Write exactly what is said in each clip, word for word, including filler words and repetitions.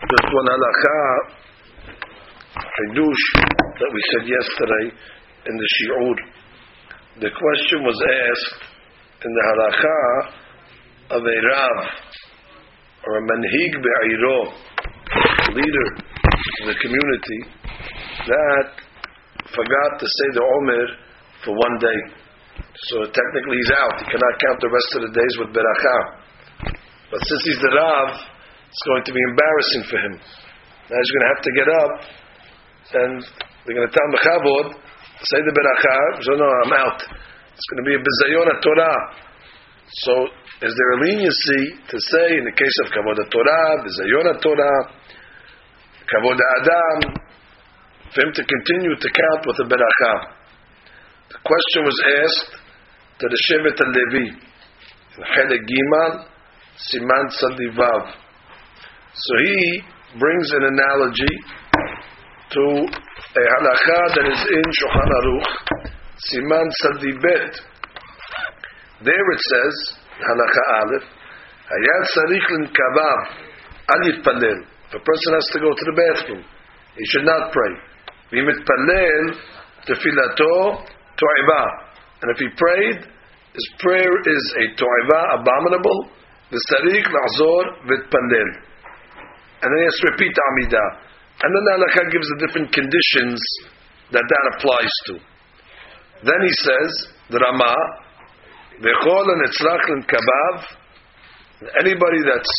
Just one halacha, Hidush, that we said yesterday in the Shi'ur. The question was asked in the halacha of a Rav or a Manhig Be'ayro, leader of the community, that forgot to say the Omer for one day. So technically he's out. He cannot count the rest of the days with Beracha. But since he's the Rav, it's going to be embarrassing for him. Now he's going to have to get up and they're going to tell him Bechavod, say the Beracha. So no, I'm out. It's going to be a Bizayon Torah. So is there a leniency to say in the case of Kavod Torah, Bizayon Torah, Kavod Adam, for him to continue to count with the Beracha? The question was asked to the Shevet HaLevi in Chelek Gimal, Siman Tzadivav. So he brings an analogy to a halacha that is in Shulchan Aruch, Siman Tzadibet. There it says, halacha Aleph, Hayat Sarich L'Nkavav, Al Yitpalel. If a person has to go to the bathroom, he should not pray. V'mitpalel tefilato to'iva. And if he prayed, his prayer is a to'iva, abominable. V'sarich l'azor v'tpalel. And then he has to repeat the Amidah. And then the halakha gives the different conditions that that applies to. Then he says, the Ramah, V'chol ha'netzrach l'nkabav, anybody that's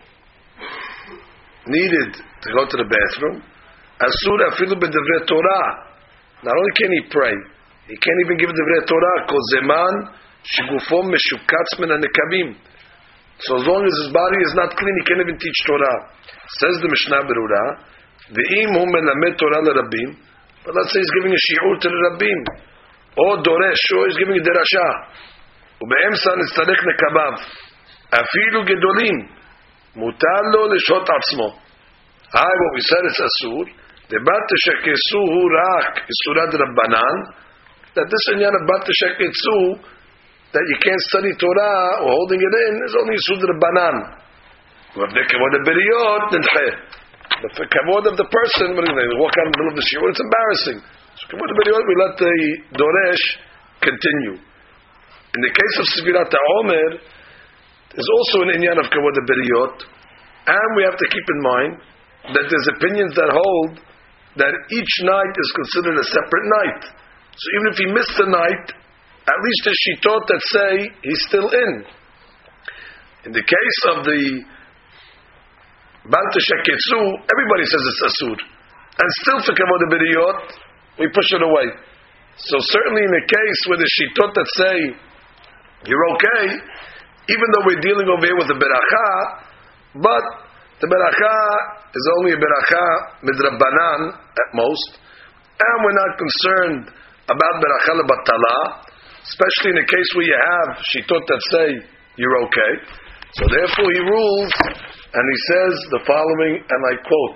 needed to go to the bathroom, asur afilu b'devrei Torah. Not only can he pray, he can't even give devrei Torah, kol zeman shigufom meshukatz min ha'nekabim. So as long as his body is not clean, he can't even teach Torah. Says the Mishnah Berurah, V'im hu melamed Torah l'Rabbim, but let's say he's giving a shi'ur to the Rabbim, or doresh, or he's giving a derasha, u'be'emsa nitzarech nekabav, afilu gedolim, mutar lo lishot atzmo. Hi, what we said is asur, debat teshekesu hu rak isurad rabbanan, that this inyan of bat tesheketsu, that you can't study Torah or holding it in, is only Yisud Rabbanan. But the kavod of beriyot, but the kavod of the person, when they walk out in the middle of the shiur, it's embarrassing. So kavod of beriyot, we let the doresh continue. In the case of Sefirat HaOmer, there's also an inyan of kavod of beriyot, and we have to keep in mind that there's opinions that hold that each night is considered a separate night. So even if he missed the night, at least the shitot that say he's still in. In the case of the Bal Tesheketsu, everybody says it's asur, and still for kavod beriyot, we push it away. So certainly in the case where the shitot that say you're okay, even though we're dealing over here with the beracha, but the beracha is only a beracha midrabanan at most, and we're not concerned about beracha lebatala, especially in a case where you have shitot that say you're okay. So therefore he rules, and he says the following, and I quote,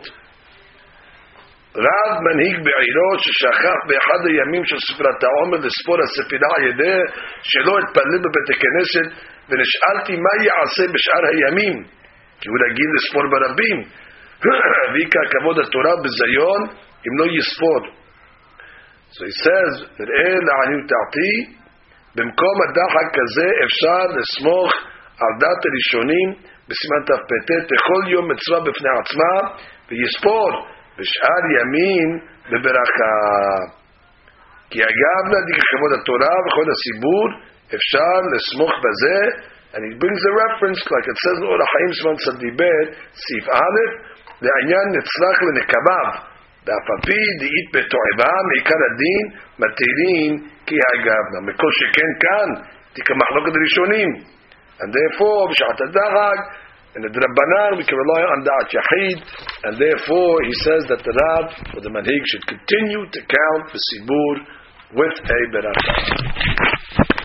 Rav Manhig Be'ayro sheshachach be'echad hayamim shel Sefirat HaOmer lespor ha'sefira al-yedeh shelo etpalel bebeit haKnesset v'nish'alti ma ya'aseh b'sh'ar hayamim ki hu ragil lespor barabim v'ika kavod haTorah b'zayon im lo yispor. So he says, R'eh la'aniyut da'ati במקום הדחק כזה אפשר לסמוך על דת הראשונים בסימן תפ"ט בכל יום מצווה בפני עצמה ויספור בשאר ימים בברכה. כי אגב נדיק כבוד התורה וכל הציבור אפשר לסמוך בזה, and he brings a reference like it says באור החיים סימן tzadibet סעיף א' לעניין נצרך לנקביו ואף על פי דאית בתועבה מעיקר הדין מתירים כי אגב מכל שכן כאן תיקה מחלוקת ראשונים, and therefore בשעת הדחק in the Drabanan we can rely on Da'at Yahid, and therefore he says that the Rav or the Manhig should continue to count the Sibur with a Beracha.